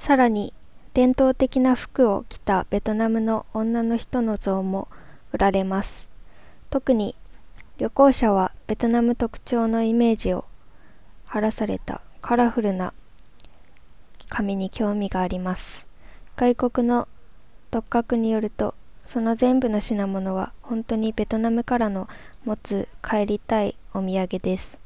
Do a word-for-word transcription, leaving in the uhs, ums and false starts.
さらに、伝統的な服を着たベトナムの女の人の像も売られます。特に、旅行者はベトナム特徴のイメージを貼らされたカラフルな紙に興味があります。外国の読客によると、その全部の品物は本当にベトナムからの持つ帰りたいお土産です。